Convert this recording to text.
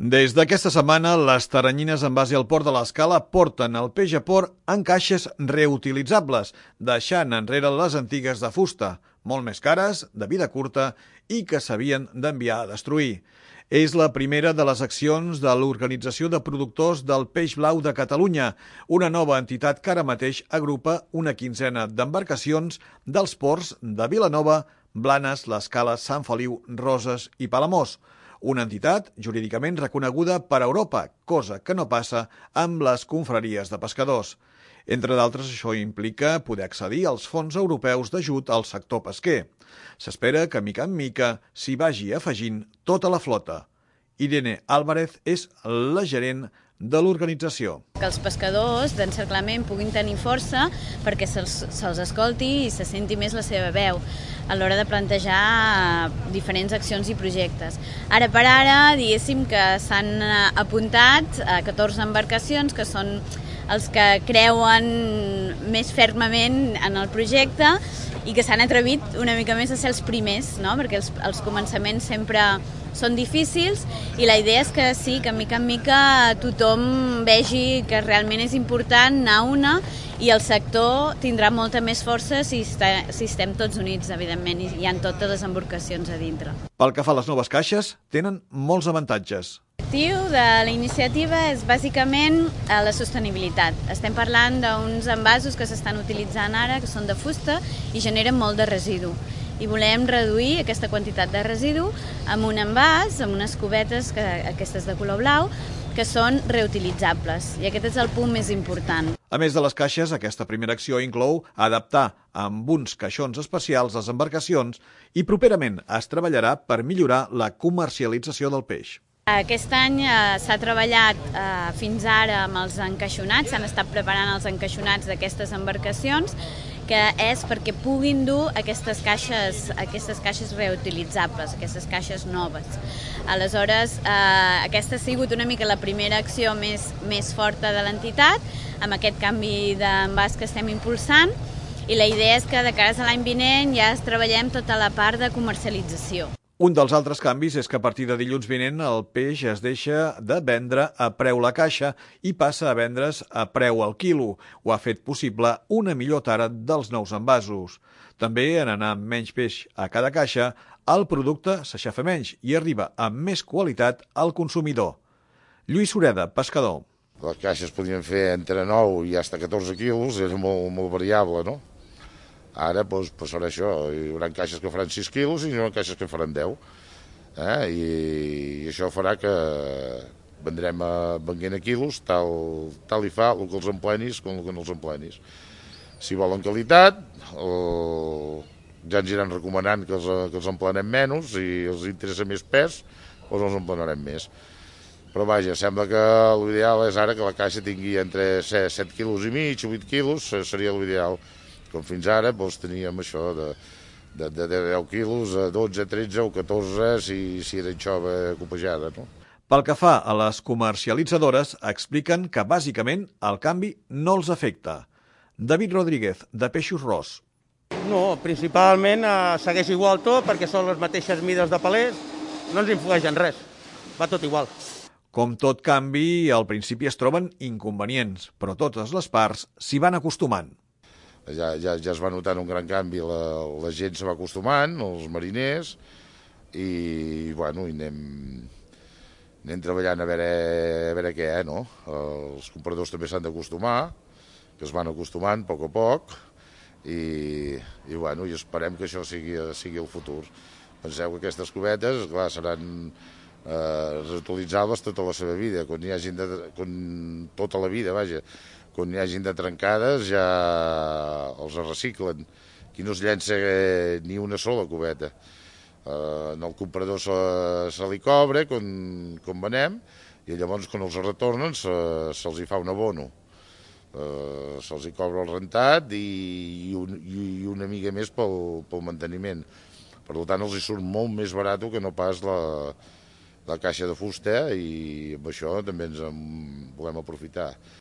Des d'aquesta setmana, les taranyines en base al port de l'Escala porten el peix a port en caixes reutilitzables, deixant enrere les antigues de fusta, molt més cares, de vida curta i que s'havien d'enviar a destruir. És la primera de les accions de l'Organització de Productors del Peix Blau de Catalunya, una nova entitat que ara mateix agrupa una quinzena d'embarcacions dels ports de Vilanova, Blanes, l'Escala, Sant Feliu, Roses i Palamós. Una entitat jurídicament reconeguda per Europa, cosa que no passa amb les confraries de pescadors. Entre d'altres, això implica poder accedir als fons europeus d'ajut al sector pesquer. S'espera que, mica en mica, s'hi vagi afegint tota la flota. Irene Álvarez és la gerent de l'organització. Que els pescadors d'encerclament puguin tenir força perquè se'ls escolti i se senti més la seva veu a l'hora de plantejar diferents accions i projectes. Ara per ara, diguéssim que s'han apuntat a 14 embarcacions que són els que creuen més fermament en el projecte i que s'han atrevit una mica més a ser els primers, no? Perquè els començaments sempre són difícils i la idea és que sí, que mica en mica tothom vegi que realment és important anar una i el sector tindrà molta més força si estem tots units, evidentment, i hi ha totes les embarcacions a dintre. Pel que fa a les noves caixes, tenen molts avantatges. L'objectiu de la iniciativa és bàsicament la sostenibilitat. Estem parlant d'uns envasos que s'estan utilitzant ara, que són de fusta i generen molt de residu. I volem reduir aquesta quantitat de residu amb un envàs, amb unes cubetes, aquestes de color blau, que són reutilitzables. I aquest és el punt més important. A més de les caixes, aquesta primera acció inclou adaptar amb uns caixons especials les embarcacions i properament es treballarà per millorar la comercialització del peix. Aquest any s'ha treballat fins ara amb els encaixonats, s'han estat preparant els encaixonats d'aquestes embarcacions, que és perquè puguin dur aquestes caixes reutilitzables, aquestes caixes noves. Aleshores, aquesta ha sigut una mica la primera acció més forta de l'entitat, amb aquest canvi d'envàs que estem impulsant, i la idea és que de cara a l'any vinent ja treballem tota la part de comercialització. Un dels altres canvis és que a partir de dilluns vinent el peix es deixa de vendre a preu la caixa i passa a vendre's a preu al quilo. Ho ha fet possible una millor tara dels nous envasos. També en anar amb menys peix a cada caixa, el producte s'aixafa menys i arriba amb més qualitat al consumidor. Lluís Sureda, pescador. Les caixes podien fer entre 9 i fins a 14 quilos, era molt variable, no? Ara passarà això, hi haurà caixes que faran 6 quilos i hi haurà caixes que faran 10. I això farà que vendrem venent a quilos, tal i fa el que els emplenis com el que no els emplenis. Si volen qualitat, ja ens iran recomanant que els emplenem menys, si els interessa més pes, doncs els emplenarem més. Però vaja, sembla que l'ideal és ara que la caixa tingui entre 7 quilos i mig, 8 quilos, seria l'ideal. Com fins ara teníem això de 10 quilos a 12, 13 o 14 si era anxova copejada, no? Pel que fa a les comercialitzadores, expliquen que bàsicament el canvi no els afecta. David Rodríguez, de Peixos Ros. No, principalment segueix igual tot perquè són les mateixes mides de palers, no ens influeix en res, va tot igual. Com tot canvi, al principi es troben inconvenients, però totes les parts s'hi van acostumant. Ja es va notar un gran canvi, la gent se va acostumant, els mariners, i bueno, anem treballant a veure què, no? Els compradors també s'han d'acostumar, que es van acostumant a poc, i bueno, i esperem que això sigui el futur. Penseu que aquestes cubetes, clar, seran reutilitzables tota la seva vida, tota la vida, vaja. Quan hi hagin de trencades ja els reciclen. Aquí no es llença ni una sola cubeta. El comprador se li cobra quan venem i llavors quan els retornen se'ls hi fa un abono. Se'ls hi cobra el rentat i una mica més pel manteniment. Per tant, els hi surt molt més barat que no pas la caixa de fusta i amb això també ens en volem aprofitar.